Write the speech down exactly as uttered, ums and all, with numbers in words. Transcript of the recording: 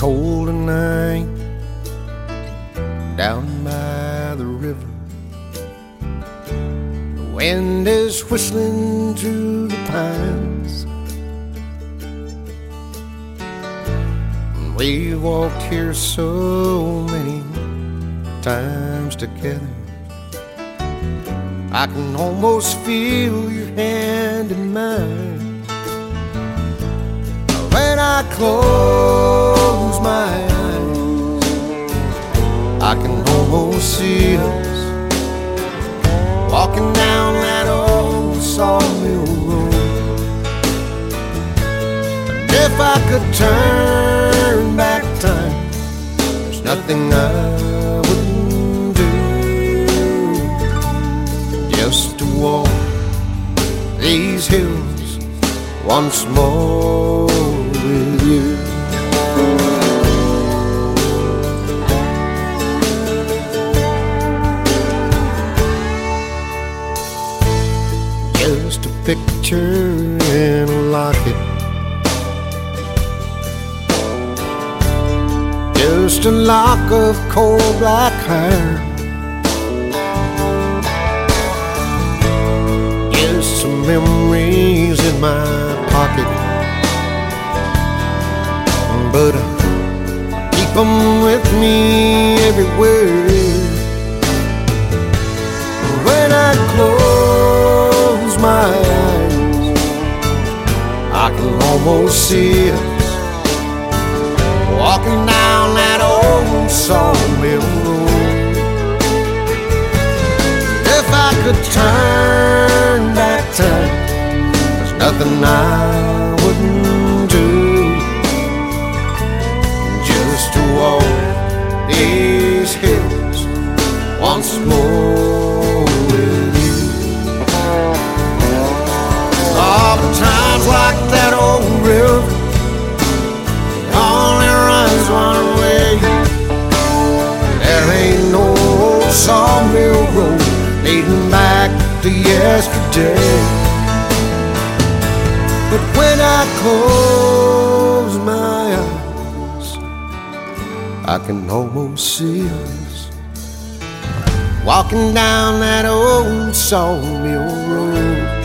cold night down by the river. The wind is whistling through the pines. And we've walked here so many times together, I can almost feel your hand in mine. When I close my eyes, I can almost see us walking down that old sawmill road. And if I could turn back time, there's nothing I wouldn't do just to walk these hills once more with you. Just a picture in a locket, just a lock of coal black hair, just some memories in my pocket, but I keep them with me everywhere. When I close my eyes, I can almost see us walking down that old sawmill road. If I could turn back time, there's nothing I wouldn't do just to walk these hills once more with you. Oh, but times like that old river, it only runs one way. There ain't no old sawmill road leading back to yesterday. But when I close my eyes, I can almost see us walking down that old sawmill road.